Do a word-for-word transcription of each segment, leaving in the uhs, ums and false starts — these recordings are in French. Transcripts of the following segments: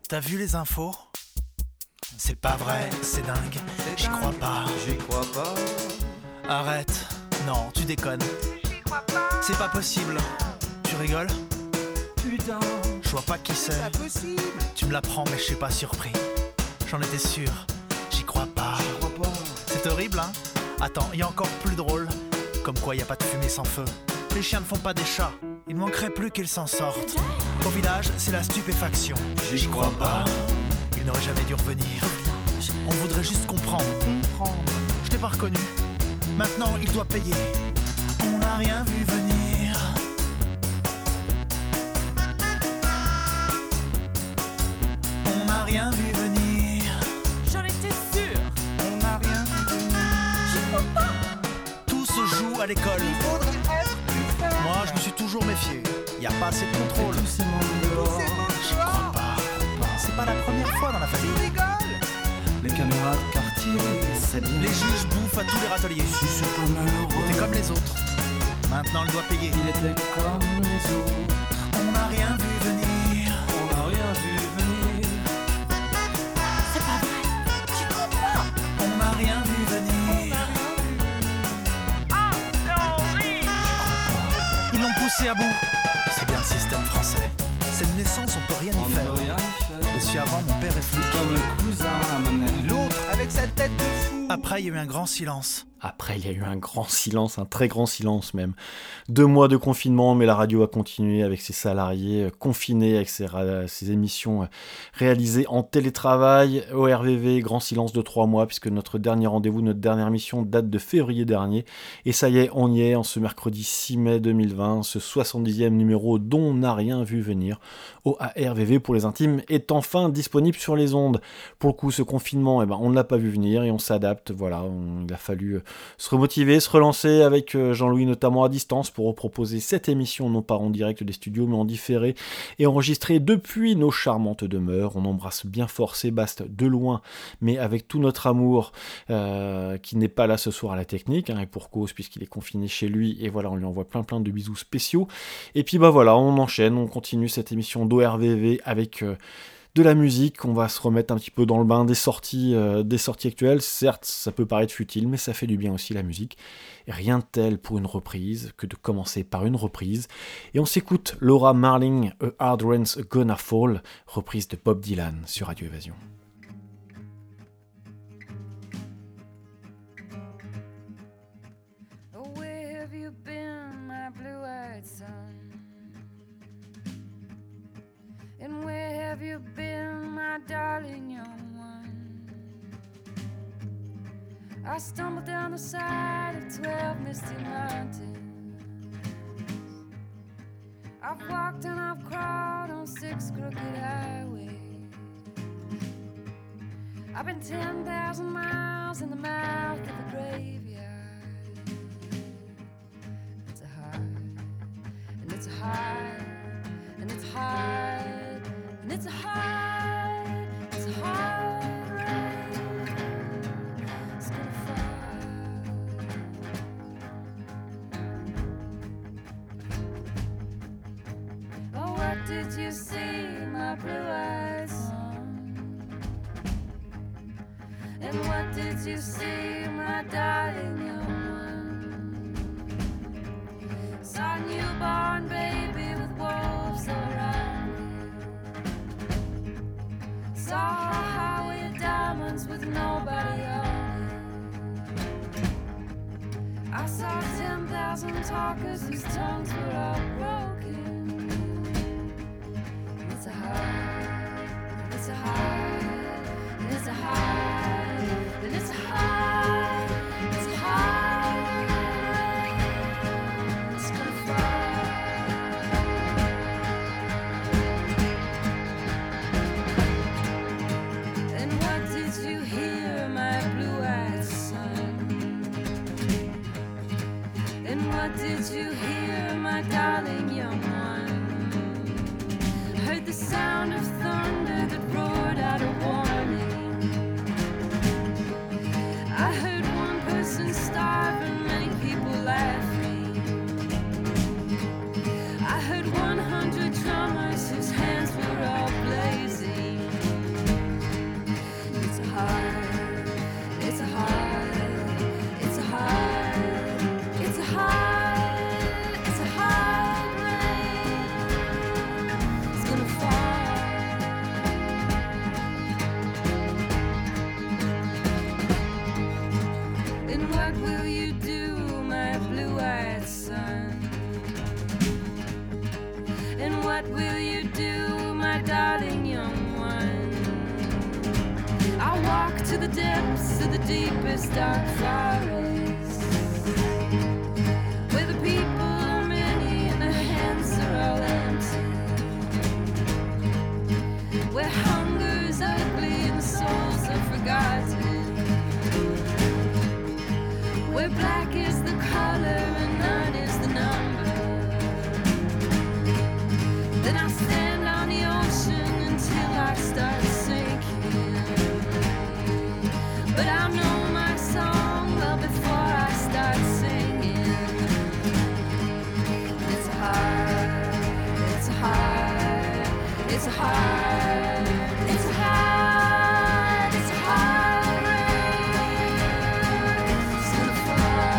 T'as vu les infos ? C'est pas vrai, c'est dingue, j'y crois pas. J'y crois pas. Arrête, non, tu déconnes. J'y crois pas. C'est pas possible. Tu rigoles ? Putain, Je vois pas qui c'est. C'est pas possible. Tu me l'apprends mais je suis pas surpris. J'en étais sûr, j'y crois pas. j'y crois pas. C'est horrible, hein ? Attends, il y a encore plus drôle. Comme quoi y a pas de fumée sans feu. Les chiens ne font pas des chats. Il manquerait plus qu'ils s'en sortent. Au village, c'est la stupéfaction. J'y crois pas. Il n'aurait jamais dû revenir. On voudrait juste comprendre. Comprendre. Je t'ai pas reconnu. Maintenant, il doit payer. On n'a rien vu venir. On n'a rien vu venir. J'en étais sûre. On n'a rien vu venir. J'y crois pas. Tout se joue à l'école. Il faudrait être plus fort. Moi, je me suis toujours méfié. Y a pas assez de contrôle. Tous ces mondes dehors. C'est bon, J'y crois pas. C'est pas la première fois dans la Tu famille. rigoles. Les camarades quartier, c'est bien. Les juges bouffent à tous les râteliers. Si c'est pas malheureux. T'es comme les autres. Maintenant, elle doit payer. Il était comme les autres. On n'a rien vu venir. On n'a rien vu venir. C'est pas vrai. J'y crois pas. On n'a rien vu venir. Ah, c'est horrible. Ils l'ont poussé à bout. C'est bien le système français. C'est une naissance, on peut rien On y ne faire. peut rien y faire. Je suis avant, mon père est flic. Comme le cousin à Manel. L'autre. Avec sa tête de fou. Après, il y a eu un grand silence. Après, il y a eu un grand silence, un très grand silence même. Deux mois de confinement, mais la radio a continué avec ses salariés euh, confinés, avec ses, ra- ses émissions euh, réalisées en télétravail. Au R V V, grand silence de trois mois, puisque notre dernier rendez-vous, notre dernière mission date de février dernier. Et ça y est, on y est, en ce mercredi six mai deux mille vingt, ce soixante-dixième numéro dont on n'a rien vu venir. Au R V V pour les intimes est enfin disponible sur les ondes. Pour le coup, ce confinement, eh ben, on ne l'a pas vu venir et on s'adapte. Voilà, on- il a fallu se remotiver, se relancer avec euh, Jean-Louis notamment à distance pour reproposer cette émission, non pas en direct des studios, mais en différé et enregistrée depuis nos charmantes demeures. On embrasse bien fort Sébastien de loin, mais avec tout notre amour, euh, qui n'est pas là ce soir à la technique, hein, et pour cause, puisqu'il est confiné chez lui, et voilà, on lui envoie plein plein de bisous spéciaux. Et puis bah voilà, on enchaîne, on continue cette émission d'O R V V avec euh, de la musique. On va se remettre un petit peu dans le bain des sorties, euh, des sorties actuelles. Certes, ça peut paraître futile, mais ça fait du bien aussi, la musique. Et rien de tel pour une reprise que de commencer par une reprise. Et on s'écoute Laura Marling, A Hard Rain's Gonna Fall, reprise de Bob Dylan sur Radio Évasion. Oh, where have you been, my blue-eyed son? And where have you been, my darling young one? I stumbled down the side of twelve misty mountains. I've walked and I've crawled on six crooked highways. I've been ten thousand miles in the mouth of a graveyard. It's a high, and it's a high, and it's high, and it's a high, it's a high rain. It's gonna fall. Oh, what did you see, my blue-eyed son? And what did you see, my darling young one? Saw a newborn baby with wolves around it. Saw a highway of diamonds with nobody on it. I saw ten thousand talkers whose tongues were all broken. It's a high, it's a high, and it's a high, and it's a high, it's a high. It's gonna fall. And what did you hear, my blue-eyed son? And what did you hear, my darling young one? Heard the sound of thunder that roared out a warning. I heard one person starve and many people laughing. I heard one hundred drummers whose hands were all blazing. What will you do, my darling young one? I'll walk to the depths of the deepest dark forest, where the people are many and the hands are all empty, where hunger's ugly and souls are forgotten, where black is the color and none is the number. Then I'll stand on the ocean until I start sinking, but I'll know my song well before I start singing. It's hard, it's hard, it's hard, it's hard, it's hard rain, it's gonna fall.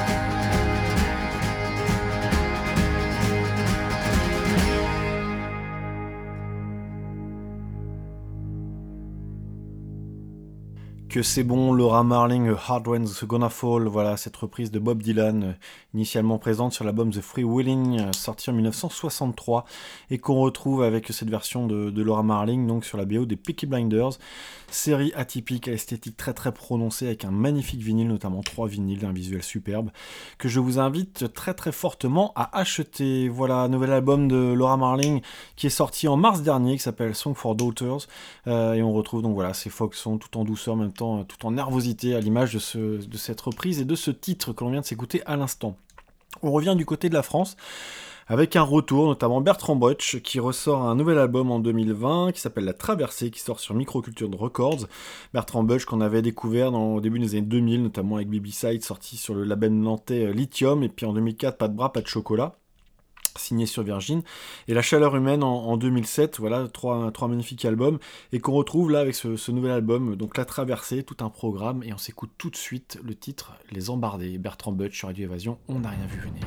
Que c'est bon, Laura Marling, Hard Rain's Gonna Fall, voilà cette reprise de Bob Dylan, euh, initialement présente sur l'album The Free Willing, euh, sorti en dix-neuf cent soixante-trois, et qu'on retrouve avec cette version de, de Laura Marling, donc sur la B O des Peaky Blinders, série atypique à esthétique très très prononcée, avec un magnifique vinyle, notamment trois vinyles, un visuel superbe, que je vous invite très très fortement à acheter. Voilà, nouvel album de Laura Marling, qui est sorti en mars dernier, qui s'appelle Song for Daughters, euh, et on retrouve donc voilà ces folk songs tout en douceur, en même temps tout en nervosité, à l'image de, ce, de cette reprise et de ce titre que l'on vient de s'écouter à l'instant. On revient du côté de la France avec un retour, notamment Bertrand Botch, qui ressort un nouvel album en deux mille vingt qui s'appelle La Traversée, qui sort sur Microculture Records. Bertrand Botch qu'on avait découvert dans, au début des années deux mille, notamment avec B B Side, sorti sur le label nantais Lithium, et puis en deux mille quatre, Pas de bras, pas de chocolat, signé sur Virgin, et La Chaleur Humaine en, en deux mille sept, voilà, trois, trois magnifiques albums, et qu'on retrouve là avec ce, ce nouvel album, donc La Traversée, tout un programme, et on s'écoute tout de suite le titre Les Embardés, Bertrand Butch sur Radio Évasion, on n'a rien vu venir.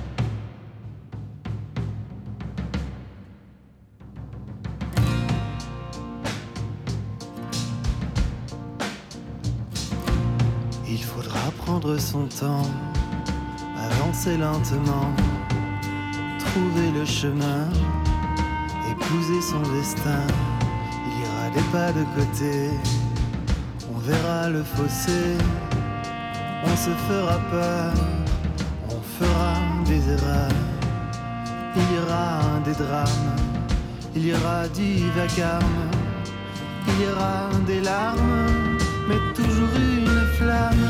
Il faudra prendre son temps, avancer lentement, trouver le chemin, épouser son destin. Il y aura des pas de côté, on verra le fossé, on se fera peur, on fera des erreurs. Il y aura des drames, il y aura du vacarme, il y aura des larmes, mais toujours une flamme.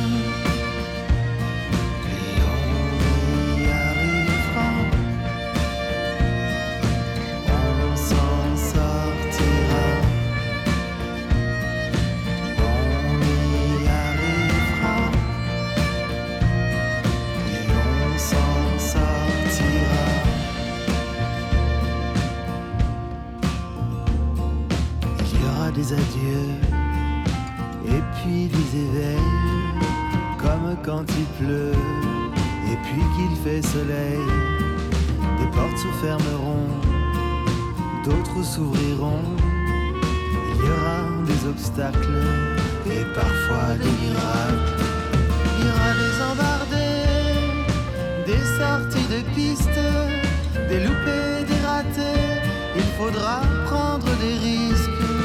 Des adieux et puis des éveils, comme quand il pleut et puis qu'il fait soleil. Des portes se fermeront, d'autres s'ouvriront. Il y aura des obstacles et parfois des miracles. Il y aura des embardés, des sorties de piste, des loupés, des ratés. Il faudra prendre des risques.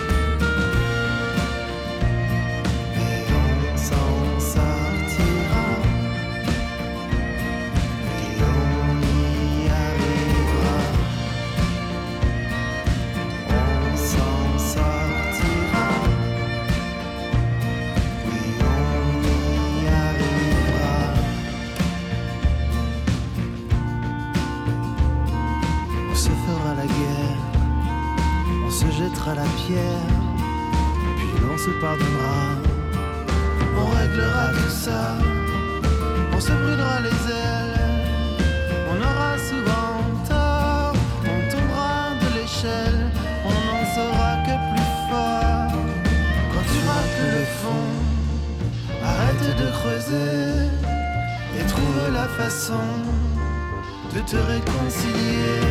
À la pierre, puis l'on se pardonnera, on réglera tout ça, on se brûlera les ailes, on aura souvent tort, on tombera de l'échelle, on n'en saura que plus fort. Quand tu rates le fond, arrête de creuser et trouve la façon de te réconcilier.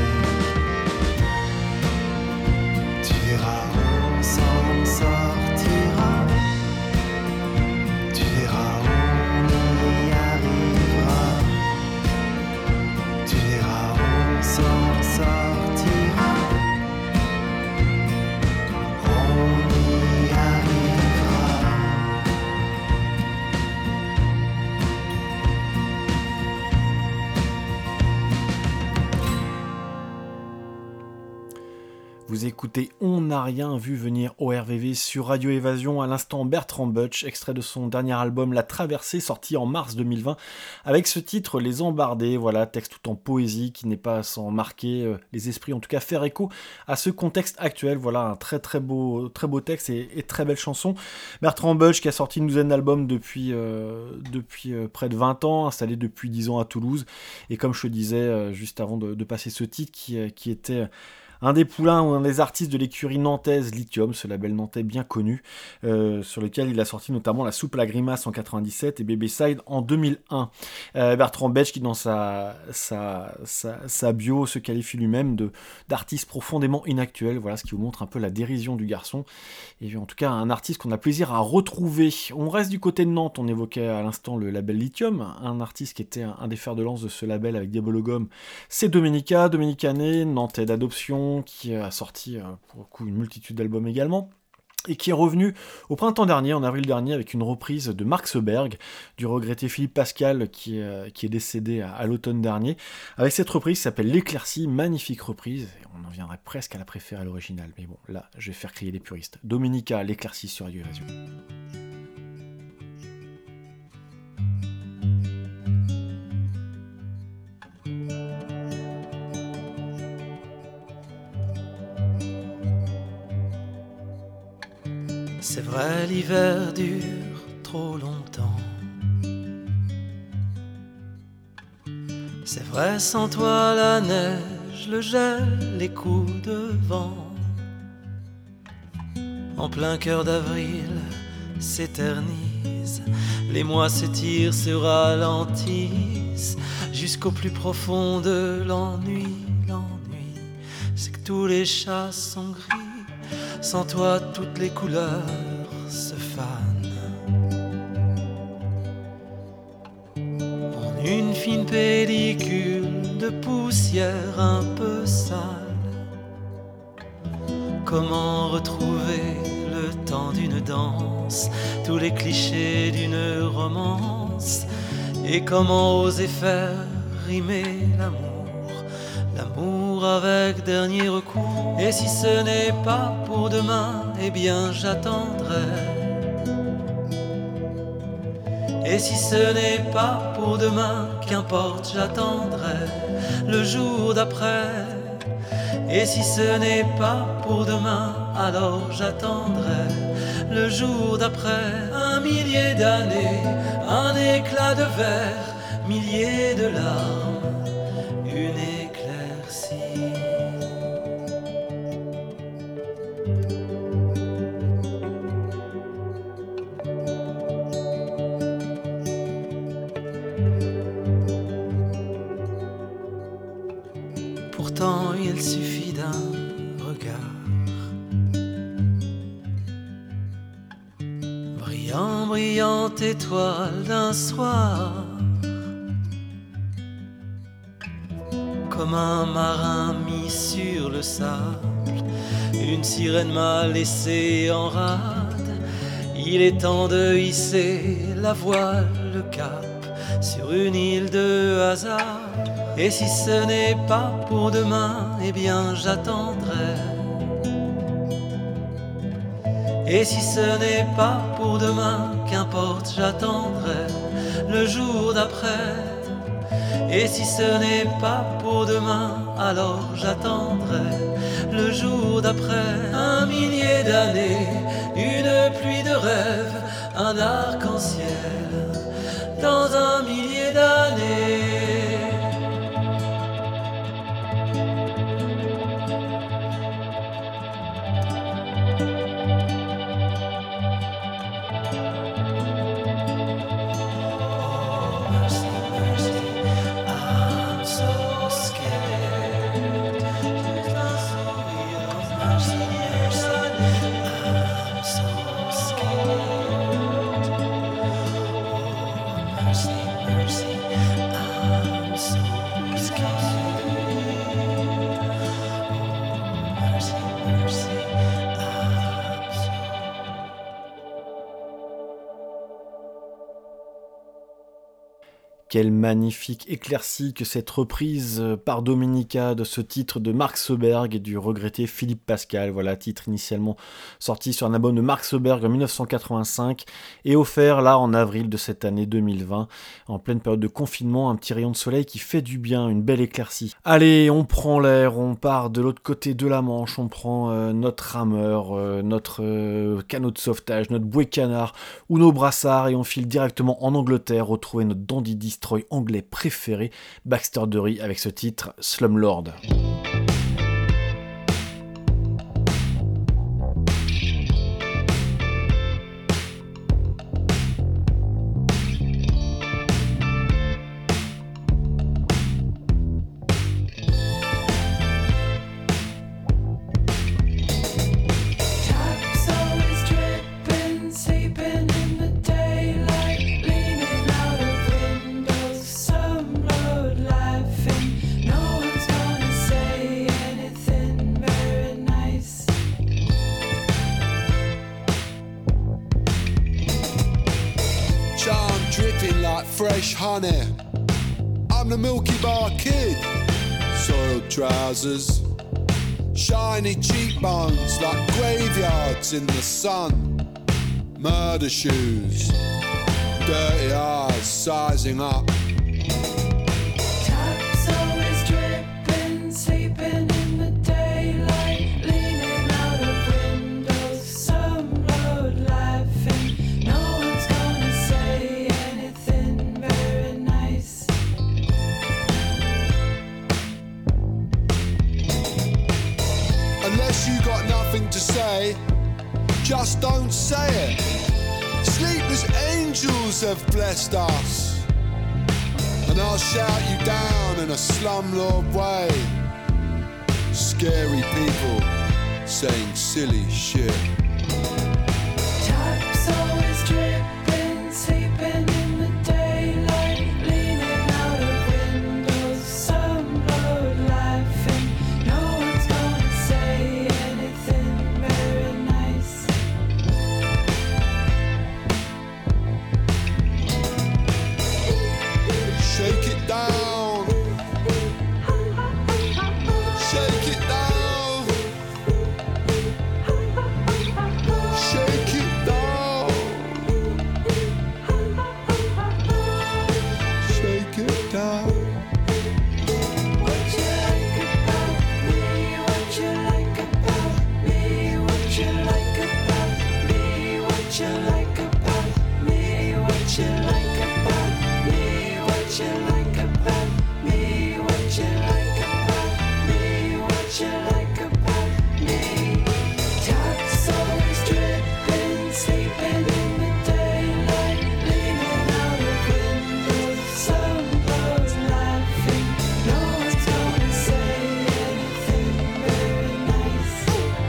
On s'en sortira, tu verras, on y arrivera, tu verras, on s'en sortira. Vous écoutez On n'a rien vu venir au R V V sur Radio Évasion, à l'instant Bertrand Butch, extrait de son dernier album La Traversée, sorti en mars deux mille vingt, avec ce titre Les Embardés, voilà, texte tout en poésie qui n'est pas sans marquer euh, les esprits, en tout cas faire écho à ce contexte actuel, voilà, un très très beau, très beau texte et, et très belle chanson. Bertrand Butch qui a sorti une douzaine d'albums depuis, euh, depuis euh, près de vingt ans, installé depuis dix ans à Toulouse, et comme je te disais euh, juste avant de, de passer ce titre qui, euh, qui était... un des poulains ou un des artistes de l'écurie nantaise Lithium, ce label nantais bien connu, euh, sur lequel il a sorti notamment La Soupe à la Grimace en quatre-vingt-dix-sept et Baby Side en deux mille un. Euh, Bertrand Butch qui dans sa, sa, sa, sa bio se qualifie lui-même de, d'artiste profondément inactuel, voilà ce qui vous montre un peu la dérision du garçon, et en tout cas un artiste qu'on a plaisir à retrouver. On reste du côté de Nantes, on évoquait à l'instant le label Lithium, un artiste qui était un, un des fers de lance de ce label avec Diabologum, c'est Domenica, Dominicané, nantais d'adoption, qui a sorti euh, pour le coup une multitude d'albums également, et qui est revenu au printemps dernier, en avril dernier, avec une reprise de Mark Seberg, du regretté Philippe Pascal, qui est, euh, qui est décédé à, à l'automne dernier, avec cette reprise qui s'appelle L'Éclaircie, magnifique reprise, et on en viendrait presque à la préférer à l'original, mais bon, là, je vais faire crier les puristes. Domenica, L'Éclaircie sur Radio Évasion. C'est vrai, l'hiver dure trop longtemps. C'est vrai, sans toi la neige, le gel, les coups de vent en plein cœur d'avril s'éternisent. Les mois s'étirent, se ralentissent jusqu'au plus profond de l'ennui. L'ennui, c'est que tous les chats sont gris. Sans toi, toutes les couleurs se fanent en une fine pellicule de poussière un peu sale. Comment retrouver le temps d'une danse, tous les clichés d'une romance, et comment oser faire rimer l'amour? L'amour avec dernier recours. Et si ce n'est pas pour demain, eh bien j'attendrai. Et si ce n'est pas pour demain, qu'importe, j'attendrai le jour d'après. Et si ce n'est pas pour demain, alors j'attendrai le jour d'après. Un millier d'années, un éclat de verre, milliers de larmes, une éclaircie. Pourtant il suffit d'un regard, brillant, brillante étoile d'un soir, comme un marin mis sur le sable, une sirène m'a laissé en rade. Il est temps de hisser la voile, le cap, sur une île de hasard. Et si ce n'est pas pour demain, eh bien j'attendrai. Et si ce n'est pas pour demain, qu'importe, j'attendrai le jour d'après. Et si ce n'est pas pour demain, alors j'attendrai le jour d'après. Un millier d'années, une pluie de rêves, un arc-en-ciel dans un millier d'années. Quelle magnifique éclaircie que cette reprise par Dominica de ce titre de Mark Sjöberg et du regretté Philippe Pascal. Voilà, titre initialement sorti sur un album de Mark Sjöberg en dix-neuf cent quatre-vingt-cinq et offert là en avril de cette année deux mille vingt, en pleine période de confinement, un petit rayon de soleil qui fait du bien, une belle éclaircie. Allez, on prend l'air, on part de l'autre côté de la Manche, on prend euh, notre rameur, euh, notre euh, canot de sauvetage, notre bouée canard ou nos brassards et on file directement en Angleterre retrouver notre dandy destroy anglais préféré, Baxter Dury, avec ce titre Slumlord. Fresh honey, I'm the Milky Bar Kid. Soiled trousers, shiny cheekbones like graveyards in the sun. Murder shoes, dirty eyes sizing up. Taps always dripping, sleeping in the daylight, leaning out of windows, some road laughing. No one's gonna say anything very nice. Unless you got nothing to say, just don't say it. Sleepless angels have blessed us, and I'll shout you down in a slumlord way. Scary people saying silly shit. Taps always dripping, sleeping in the daylight, leaning out of windows, some road laughing. No one's gonna say anything very nice. Shake it down, shake it down, shake it down, shake it down. What you like about me? What you like about me? What you like about me? What you like about me? What you like about me? What you like about me? What you like about me? What you like about me? Taps always dripping, sleeping in the daylight, leaning out of windows, some roads laughing. No one's gonna say anything very nice.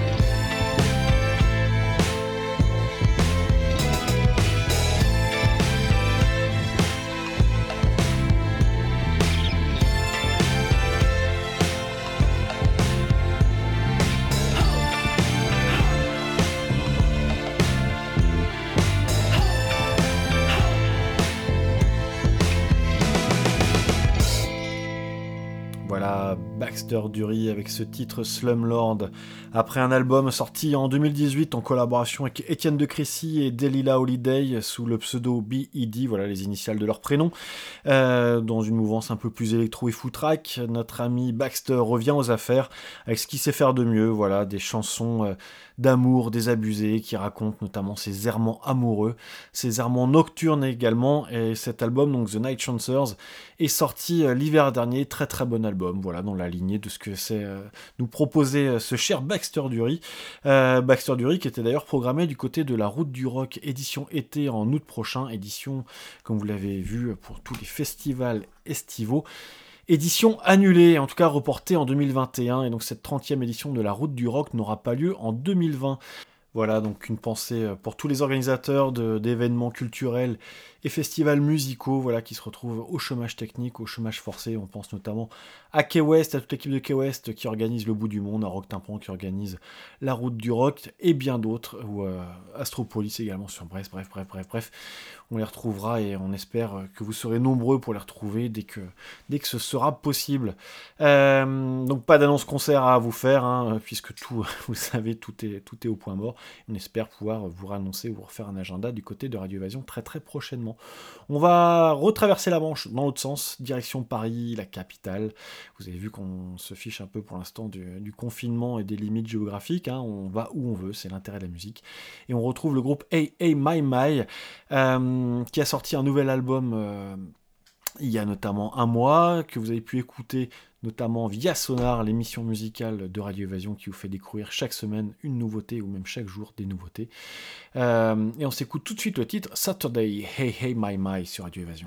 Voilà, Baxter Dury avec ce titre Slumlord, après un album sorti en deux mille dix-huit en collaboration avec Étienne de Crécy et Delilah Holiday sous le pseudo B E D, voilà les initiales de leur prénom, euh, dans une mouvance un peu plus électro et footrack. Notre ami Baxter revient aux affaires avec ce qu'il sait faire de mieux, voilà, des chansons euh, d'amour désabusées qui racontent notamment ses errements amoureux, ses errements nocturnes également, et cet album, donc The Night Chancers, est sorti euh, l'hiver dernier, très très bon album, voilà, dans la lignée de ce que c'est euh, nous proposer euh, ce cher Baxter Dury. Euh, Baxter Dury qui était d'ailleurs programmé du côté de la Route du Rock, édition été en août prochain, édition, comme vous l'avez vu, pour tous les festivals estivaux. Édition annulée, en tout cas reportée en deux mille vingt et un, et donc cette trentième édition de la Route du Rock n'aura pas lieu en deux mille vingt. Voilà, donc une pensée pour tous les organisateurs de, d'événements culturels et festivals musicaux, voilà, qui se retrouvent au chômage technique, au chômage forcé. On pense notamment à Key West, à toute l'équipe de Key West qui organise le bout du monde, à Rock Tympan qui organise la route du rock, et bien d'autres, ou euh, Astropolis également sur Brest, bref, bref, bref, bref. On les retrouvera et on espère que vous serez nombreux pour les retrouver dès que, dès que ce sera possible. Euh, donc pas d'annonce concert à vous faire, hein, puisque tout, vous le savez, tout est, tout est au point mort. On espère pouvoir vous annoncer ou vous refaire un agenda du côté de Radio Évasion très très prochainement. On va retraverser la Manche dans l'autre sens, direction Paris, la capitale. Vous avez vu qu'on se fiche un peu pour l'instant du, du confinement et des limites géographiques, hein. On va où on veut, c'est l'intérêt de la musique. Et on retrouve le groupe Hey Hey My My, euh, qui a sorti un nouvel album euh, il y a notamment un mois, que vous avez pu écouter notamment via Sonar, l'émission musicale de Radio Évasion qui vous fait découvrir chaque semaine une nouveauté ou même chaque jour des nouveautés. Euh, et on s'écoute tout de suite le titre Saturday, Hey Hey My My sur Radio Évasion.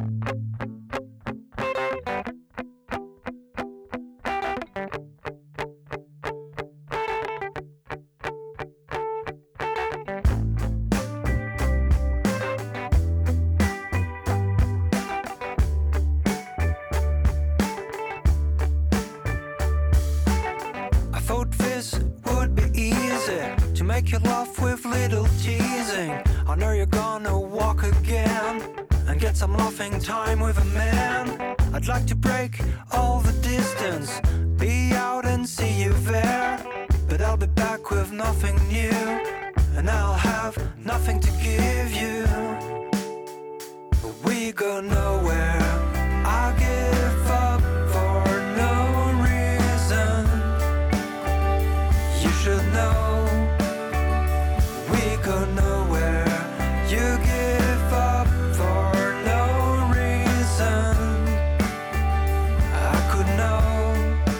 Make you laugh with little teasing. I know you're gonna walk again and get some laughing time with a man. I'd like to break all the distance, be out and see you there. But I'll be back with nothing new, and I'll have nothing to give you. We go nowhere. I give up for no reason. You should know. Go nowhere. You give up for no reason. I could know.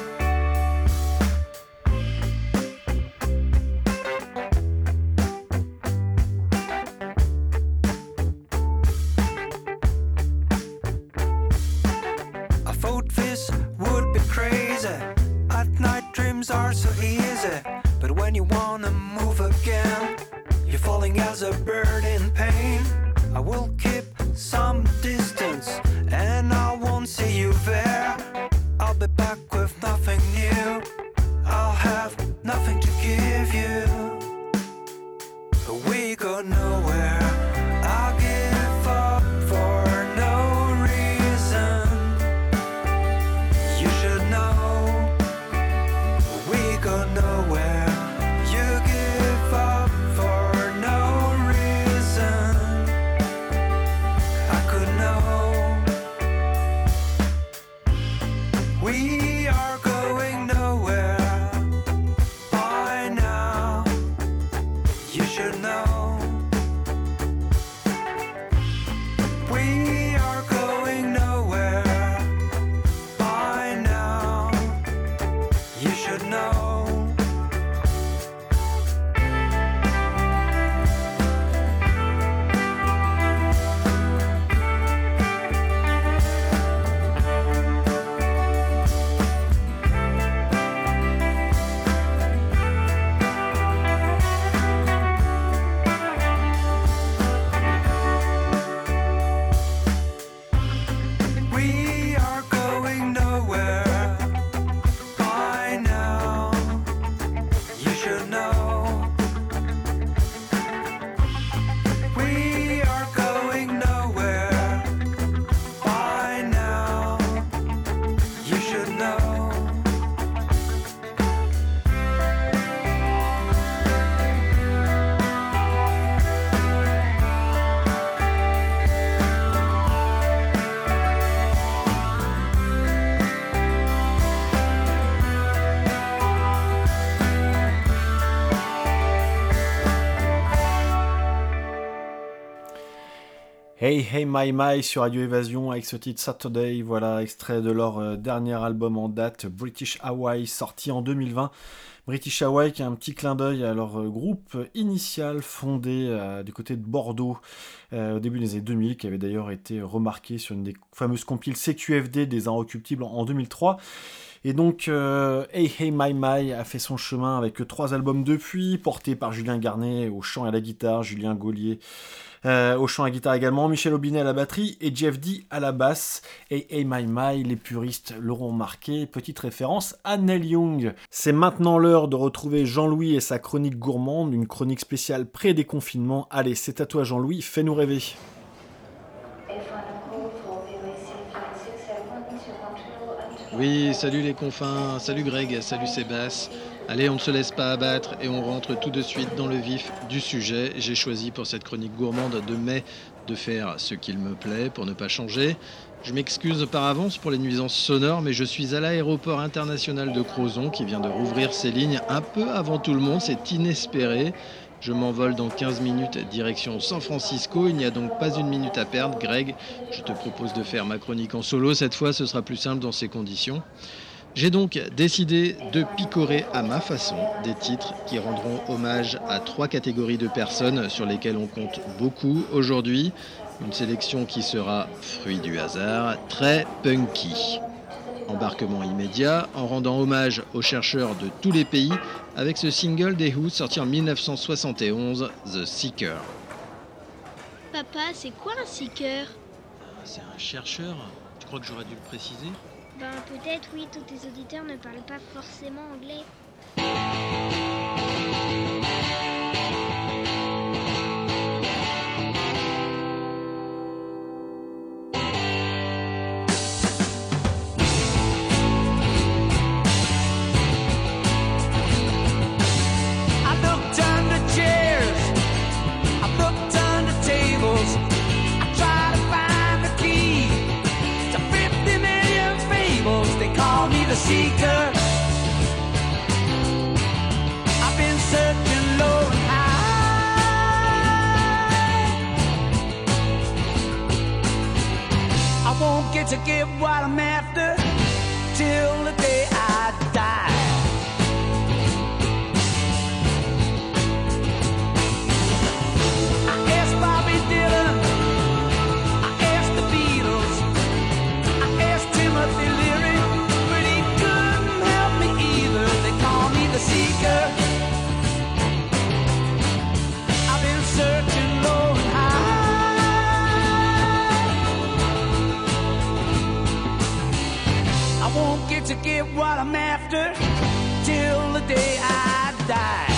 I thought this would be crazy. At night dreams are so easy, but when you wanna move again, you're falling as a bird in pain. I will keep some distance and I won't see you there. I'll be back with nothing new. I'll have nothing to give you. We go nowhere. I'll give up for no reason. You should know. We go nowhere. You give up for we are going nowhere by now. You should know. We are going nowhere by now. You should know. Hey Hey My My sur Radio Évasion avec ce titre Saturday, voilà, extrait de leur euh, dernier album en date, British Hawaii, sorti en deux mille vingt. British Hawaii, qui a un petit clin d'œil à leur groupe initial fondé euh, du côté de Bordeaux euh, au début des années deux mille, qui avait d'ailleurs été remarqué sur une des fameuses compiles C Q F D des Inrecuptibles en, en deux mille trois. Et donc, euh, Hey Hey My My a fait son chemin avec trois albums depuis, portés par Julien Garnet au chant et à la guitare, Julien Gaulier euh, au chant et à la guitare également, Michel Aubinet à la batterie et Jeff D à la basse. Hey Hey My My, les puristes l'auront marqué, petite référence à Neil Young. C'est maintenant l'heure de retrouver Jean-Louis et sa chronique gourmande, une chronique spéciale pré-déconfinement. Allez, c'est à toi Jean-Louis, fais-nous rêver. Oui, salut les confins, salut Greg, salut Sébastien. Allez, on ne se laisse pas abattre et on rentre tout de suite dans le vif du sujet. J'ai choisi pour cette chronique gourmande de mai de faire ce qu'il me plaît pour ne pas changer. Je m'excuse par avance pour les nuisances sonores, mais je suis à l'aéroport international de Crozon qui vient de rouvrir ses lignes un peu avant tout le monde, c'est inespéré. Je m'envole dans quinze minutes direction San Francisco, il n'y a donc pas une minute à perdre. Greg, je te propose de faire ma chronique en solo, cette fois ce sera plus simple dans ces conditions. J'ai donc décidé de picorer à ma façon des titres qui rendront hommage à trois catégories de personnes sur lesquelles on compte beaucoup aujourd'hui. Une sélection qui sera, fruit du hasard, très punky. Embarquement immédiat en rendant hommage aux chercheurs de tous les pays avec ce single des Who sorti en dix-neuf cent soixante et onze, The Seeker. Papa, c'est quoi un seeker ? C'est un chercheur ? Tu crois que j'aurais dû le préciser ? Ben peut-être oui, tous tes auditeurs ne parlent pas forcément anglais. Seeker, I've been searching low and high. I won't get to get what I'm after till the day I die. I asked Bobby Dylan, I asked the Beatles, I asked Timothy Leary. The seeker, I've been searching low and high. I won't get to get what I'm after till the day I die.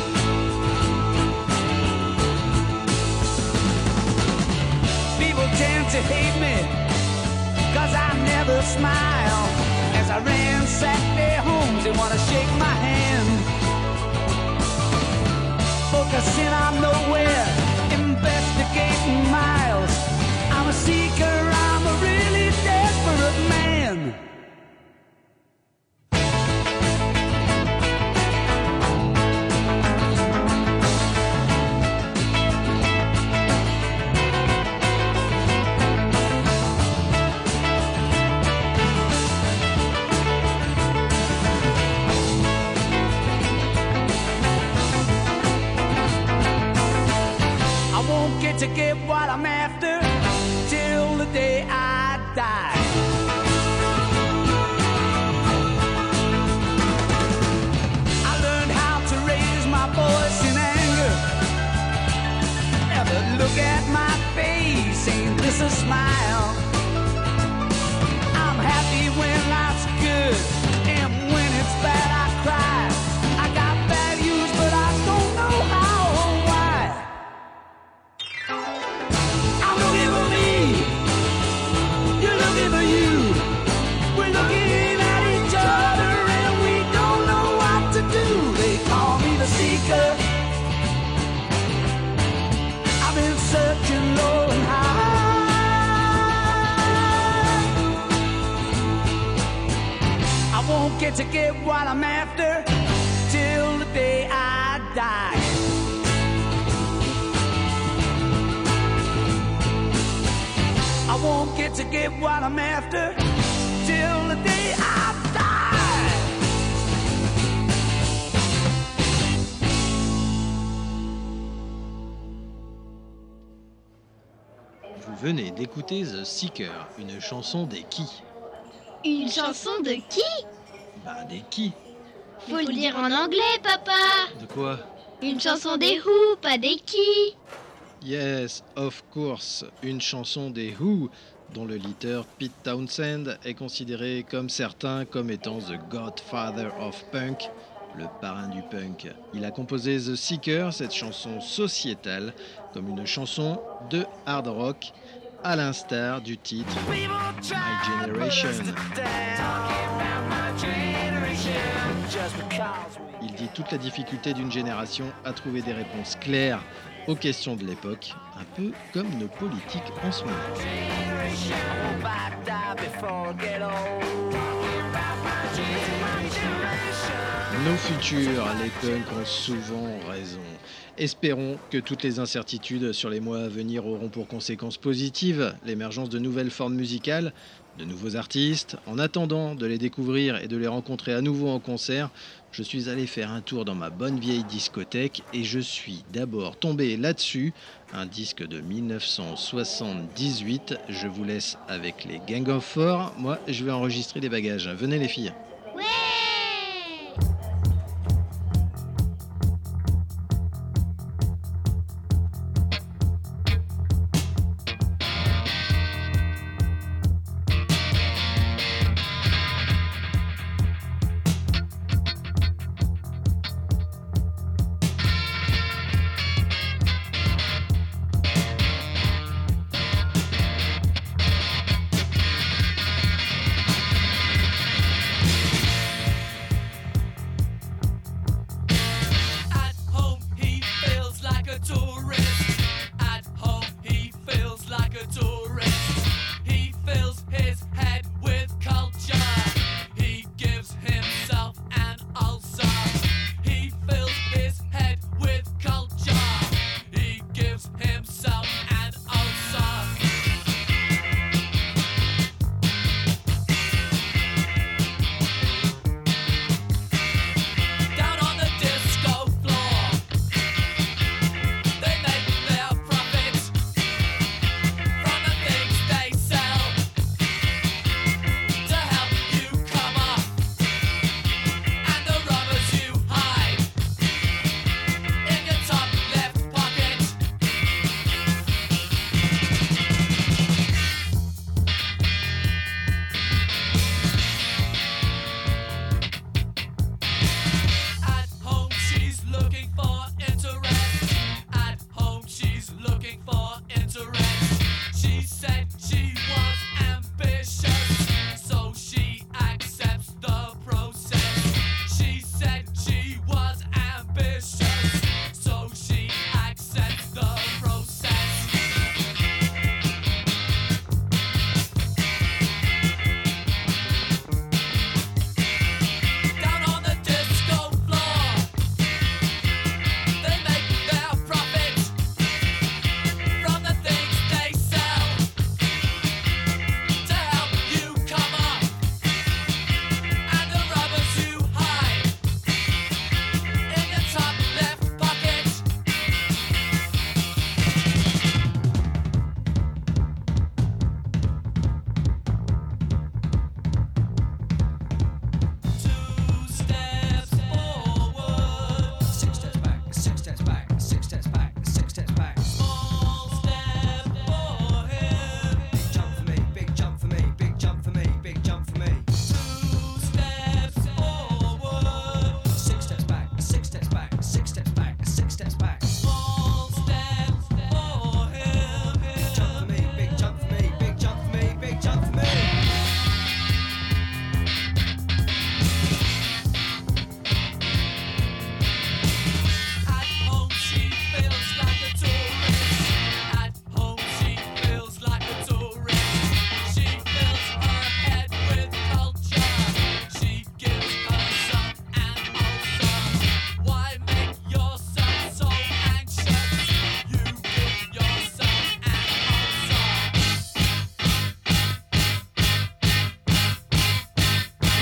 People tend to hate me 'cause I never smile. As I ransack their homes, they wanna shake my hand. Focusing on nowhere, investigating miles. I'm a seeker, I'm a really desperate man. To get what I'm after till the day I die. I learned how to raise my voice in anger. Never look at my face, ain't this a smile? I'm happy when life's good, and when it's bad I cry. I got values but I don't know how or why. I'm looking for me, you're looking for you. We're looking at each other and we don't know what to do. They call me the seeker. I've been searching low and high. I won't get to get what I'm after till the day I die. I won't get to get what I'm after till the day I die. Vous venez d'écouter The Seeker, une chanson des qui? Une chanson de qui? Bah des qui? Faut le dire en anglais, papa. De quoi? Une chanson des Who, pas des qui. Yes, of course, une chanson des Who, dont le leader Pete Townshend est considéré comme certains comme étant the godfather of punk, le parrain du punk. Il a composé The Seeker, cette chanson sociétale, comme une chanson de hard rock, à l'instar du titre My Generation. Il dit toute la difficulté d'une génération à trouver des réponses claires aux questions de l'époque, un peu comme nos politiques en ce moment. Nos futurs, les punks ont souvent raison. Espérons que toutes les incertitudes sur les mois à venir auront pour conséquence positive l'émergence de nouvelles formes musicales, de nouveaux artistes. En attendant de les découvrir et de les rencontrer à nouveau en concert, je suis allé faire un tour dans ma bonne vieille discothèque et je suis d'abord tombé là-dessus, un disque de dix-neuf cent soixante-dix-huit. Je vous laisse avec les Gang of Four. Moi, je vais enregistrer les bagages. Venez les filles.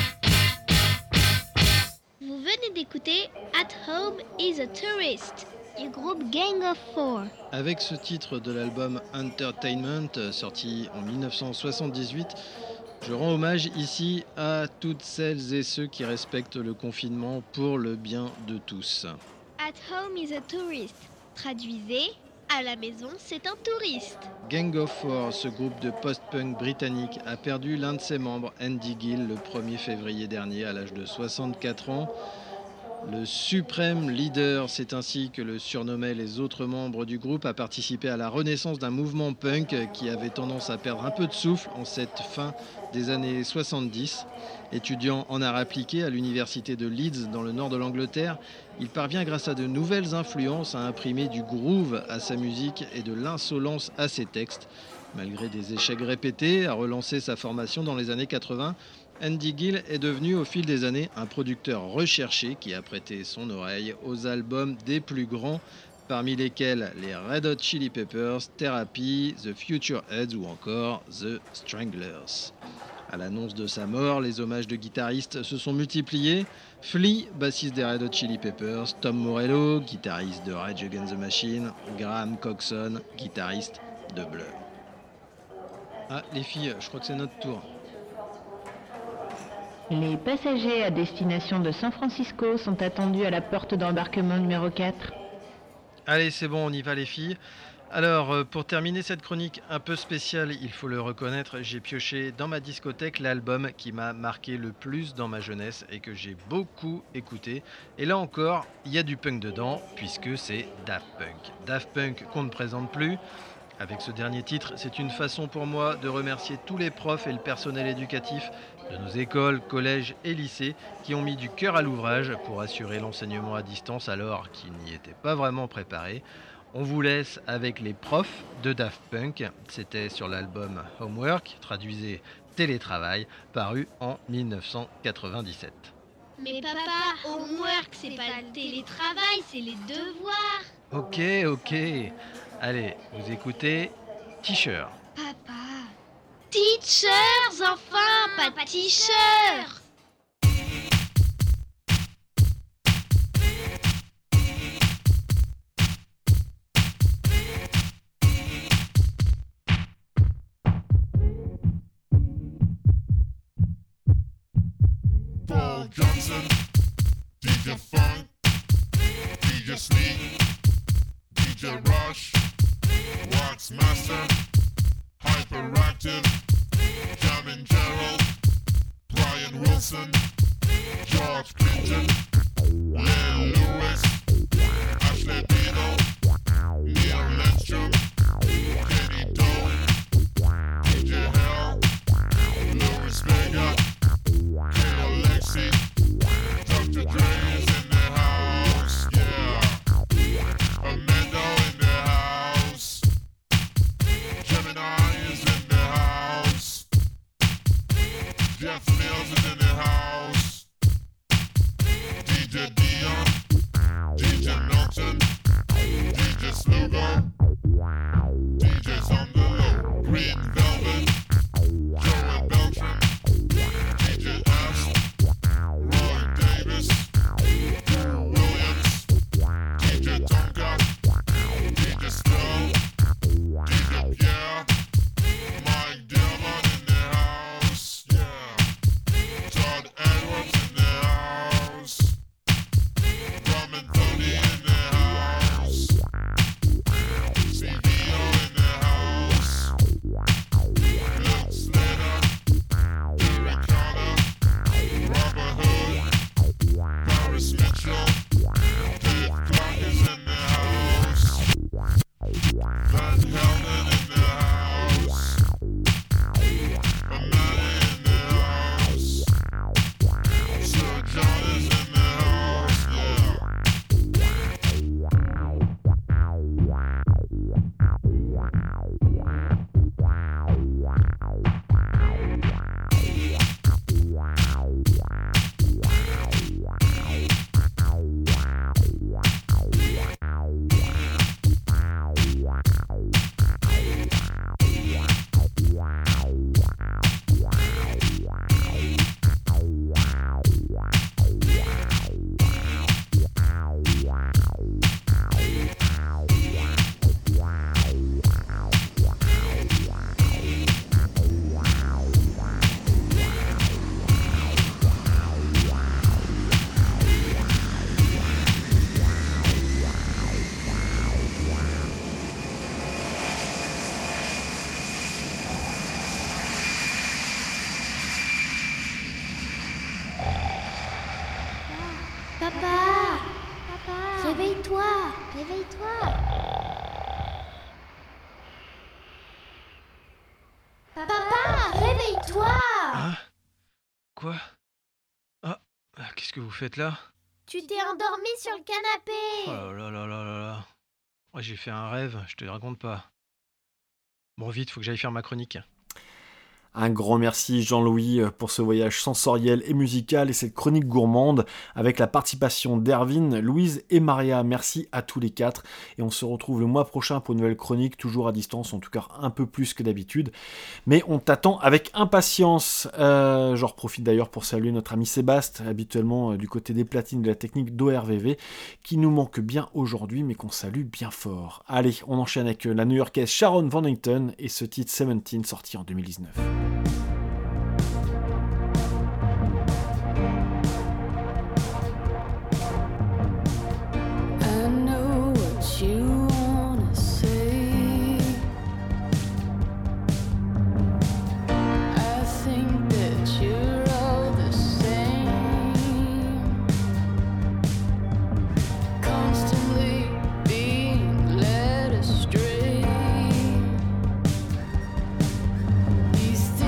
At Home is a Tourist, du groupe Gang of Four. Avec ce titre de l'album Entertainment, sorti en dix-neuf cent soixante-dix-huit, je rends hommage ici à toutes celles et ceux qui respectent le confinement pour le bien de tous. At home is a tourist. Traduisez, à la maison c'est un touriste. Gang of Four, ce groupe de post-punk britannique, a perdu l'un de ses membres, Andy Gill, le premier février dernier à l'âge de soixante-quatre ans. Le suprême leader, c'est ainsi que le surnommaient les autres membres du groupe, a participé à la renaissance d'un mouvement punk qui avait tendance à perdre un peu de souffle en cette fin des années soixante-dix. Étudiant en arts appliqués à l'université de Leeds dans le nord de l'Angleterre, il parvient grâce à de nouvelles influences à imprimer du groove à sa musique et de l'insolence à ses textes. Malgré des échecs répétés, à relancer sa formation dans les années quatre-vingts, Andy Gill est devenu au fil des années un producteur recherché qui a prêté son oreille aux albums des plus grands, parmi lesquels les Red Hot Chili Peppers, Therapy, The Future Heads ou encore The Stranglers. À l'annonce de sa mort, les hommages de guitaristes se sont multipliés. Flea, bassiste des Red Hot Chili Peppers, Tom Morello, guitariste de Rage Against the Machine, Graham Coxon, guitariste de Blur. Ah, les filles, je crois que c'est notre tour. Les passagers à destination de San Francisco sont attendus à la porte d'embarquement numéro quatre. Allez, c'est bon, on y va les filles. Alors, pour terminer cette chronique un peu spéciale, il faut le reconnaître, j'ai pioché dans ma discothèque l'album qui m'a marqué le plus dans ma jeunesse et que j'ai beaucoup écouté. Et là encore, il y a du punk dedans, puisque c'est Daft Punk. Daft Punk qu'on ne présente plus. Avec ce dernier titre, c'est une façon pour moi de remercier tous les profs et le personnel éducatif de nos écoles, collèges et lycées qui ont mis du cœur à l'ouvrage pour assurer l'enseignement à distance alors qu'ils n'y étaient pas vraiment préparés. On vous laisse avec les profs de Daft Punk. C'était sur l'album Homework, traduisez Télétravail, paru en dix-neuf cent quatre-vingt-dix-sept. Mais papa, homework, c'est pas le télétravail, c'est les devoirs. Ok, ok. Allez, vous écoutez T-shirt. Papa. Teachers, enfin, pas de t-shirt. Paul Johnson, D J Funk, D J Sneak, D J Rush, Wax Master, Hyperactive, Jamin Gerald, Brian Wilson, George Clinton, Len Lewis, Ashley Dino, Neil Lindstrom, Kenny Doe, D J Hell, Louis Vega, K Alexi, Doctor Dre is in the house, yeah. Amanda in the house. Gemini is in the house. Jeff Mills is in the house. D J Dion, D J Milton, D J Slugo, D J's on the low. Green Velvet, Joey Beltran, D J Ash, Roy Davis, Drew Williams, D J Tonka, D J Snow, D J Pierre, Mike Dillon in the house, yeah. Todd Edwards in the house. Rum and Tony in the house. réveille-toi, réveille-toi. Papa, réveille-toi. Hein? Quoi? Ah, qu'est-ce que vous faites là? Tu t'es endormi sur le canapé. Oh là là là là là. Ouais, j'ai fait un rêve, je te le raconte pas. Bon, vite, faut que j'aille faire ma chronique. Un grand merci Jean-Louis pour ce voyage sensoriel et musical et cette chronique gourmande avec la participation d'Erwin, Louise et Maria. Merci à tous les quatre et on se retrouve le mois prochain pour une nouvelle chronique, toujours à distance, en tout cas un peu plus que d'habitude. Mais on t'attend avec impatience. Euh, J'en profite d'ailleurs pour saluer notre ami Sébastien, habituellement euh, du côté des platines de la technique d'O R V V, qui nous manque bien aujourd'hui mais qu'on salue bien fort. Allez, on enchaîne avec la New-Yorkaise Sharon Van Etten et ce titre dix-sept sorti en deux mille dix-neuf. These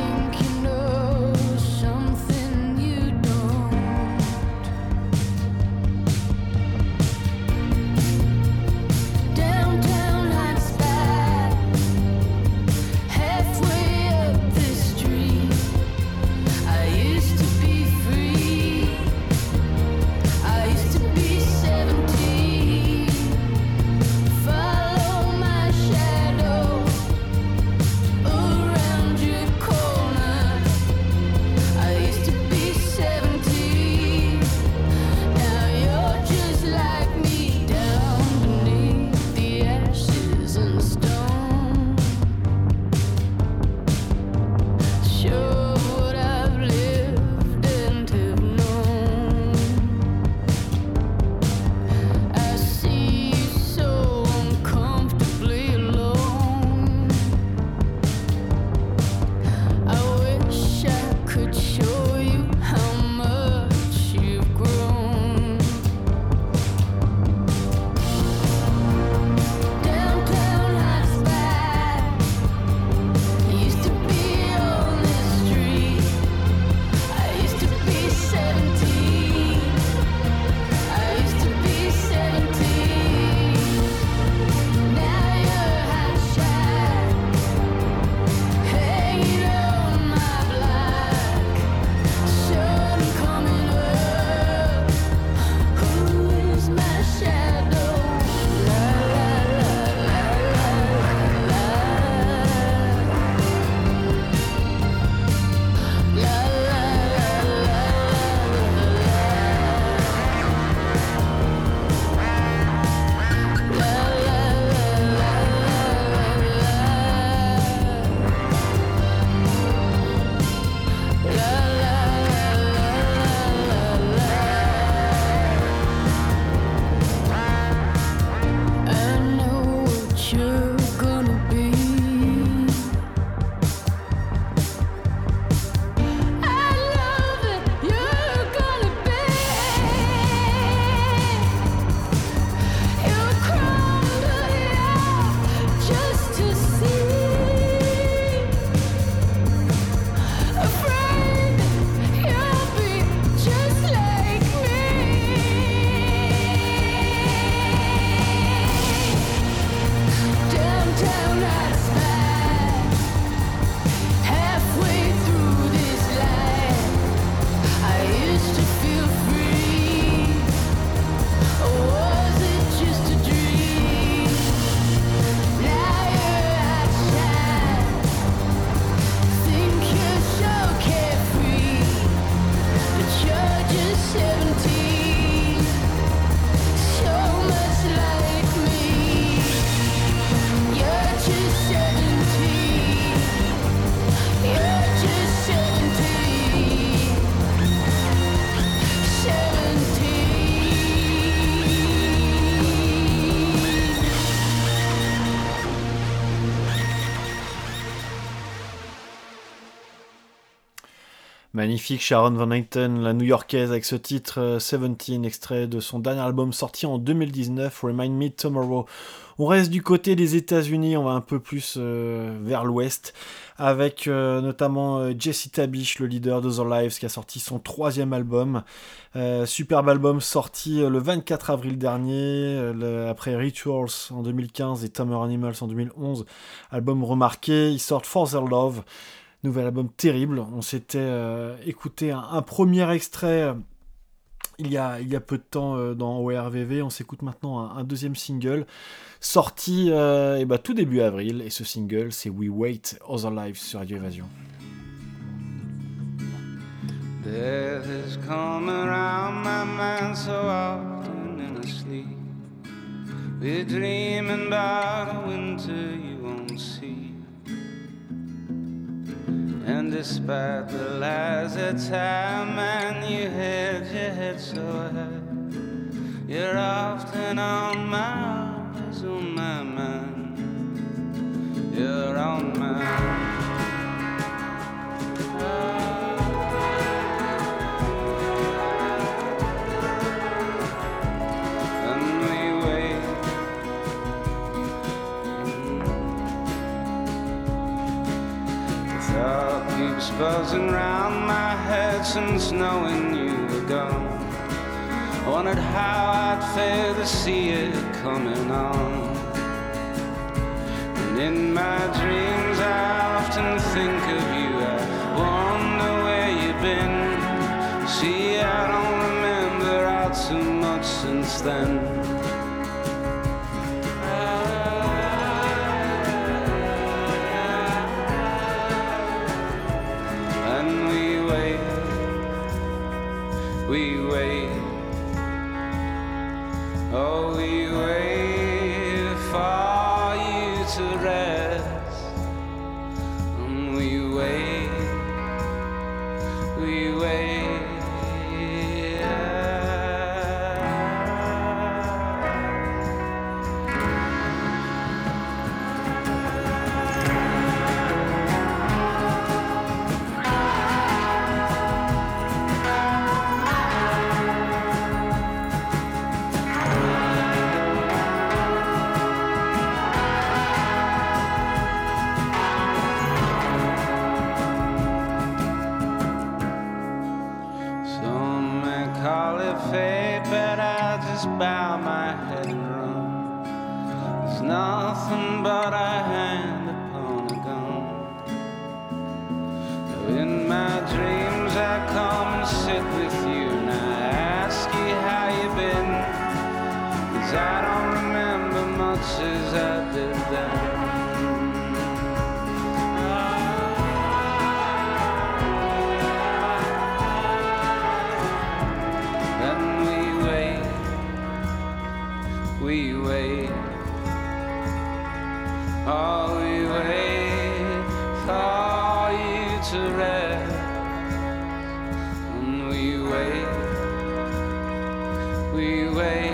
Magnifique Sharon Van Etten, la new-yorkaise, avec ce titre euh, dix-sept, extrait de son dernier album sorti en deux mille dix-neuf, Remind Me Tomorrow. On reste du côté des États-Unis, on va un peu plus euh, vers l'ouest, avec euh, notamment euh, Jesse Tabish, le leader d'Other Lives, qui a sorti son troisième album. Euh, superbe album sorti euh, le vingt-quatre avril dernier, euh, le, après Rituals en deux mille quinze et Tamer Animals en deux mille onze. Album remarqué, ils sortent For Their Love, nouvel album terrible. On s'était euh, écouté un, un premier extrait euh, il, y a, il y a peu de temps euh, dans O R V V, on s'écoute maintenant un, un deuxième single, sorti euh, et bah, tout début avril, et ce single c'est We Wait, Other Lives sur Radio Évasion. Death has come around my mind so often in a sleep. We're dreaming about a winter you won't see. And despite the lies that time and you held your head so high, you're often on my eyes, on my mind. You're on my mind. Buzzing round my head since knowing you were gone. I wondered how I'd feel to see it coming on. And in my dreams I often think of you. I wonder where you've been. See, I don't remember all too much since then. We wait, oh we wait for you to rest, and we wait, we wait. Bow my head and run. There's nothing but a hand upon a gun. Though in my dreams I come and sit with you and I ask you how you've been, 'cause I don't remember much as I did then. We wait, oh we wait for you to rest, and we wait, we wait.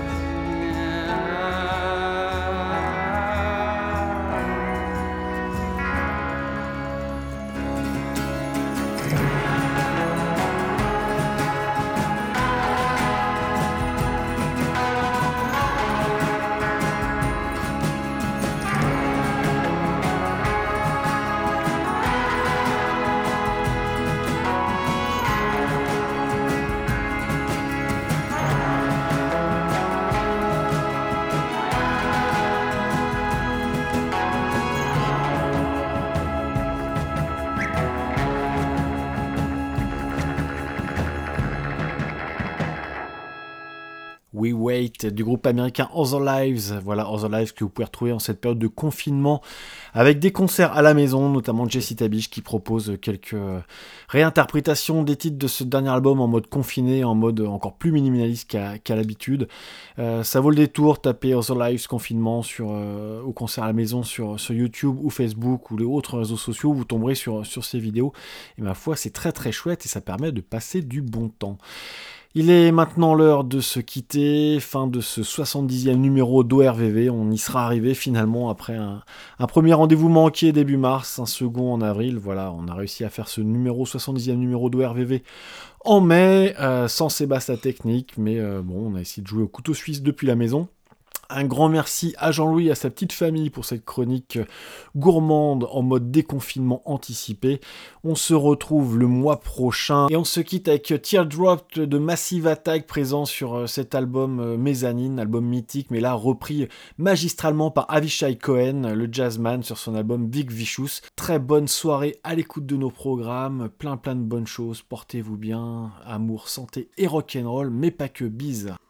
We Wait du groupe américain Other Lives. Voilà, Other Lives que vous pouvez retrouver en cette période de confinement avec des concerts à la maison, notamment Jesse Tabish qui propose quelques réinterprétations des titres de ce dernier album en mode confiné, en mode encore plus minimaliste qu'à, qu'à l'habitude. Euh, ça vaut le détour, tapez Other Lives confinement sur, euh, au concert à la maison sur, sur YouTube ou Facebook ou les autres réseaux sociaux, vous tomberez sur, sur ces vidéos. Et ma foi, c'est très très chouette et ça permet de passer du bon temps. Il est maintenant l'heure de se quitter, fin de ce soixante-dixième numéro d'O R V V. On y sera arrivé finalement après un, un premier rendez-vous manqué début mars, un second en avril. Voilà, on a réussi à faire ce numéro soixante-dixième numéro d'O R V V en mai, euh, sans Sébastien technique, mais euh, bon, on a essayé de jouer au couteau suisse depuis la maison. Un grand merci à Jean-Louis et à sa petite famille pour cette chronique gourmande en mode déconfinement anticipé. On se retrouve le mois prochain et on se quitte avec Teardrop de Massive Attack présent sur cet album Mezzanine, album mythique mais là repris magistralement par Avishai Cohen, le jazzman, sur son album Big Vicious. Très bonne soirée à l'écoute de nos programmes, plein plein de bonnes choses, portez-vous bien, amour, santé et rock'n'roll, mais pas que, bise.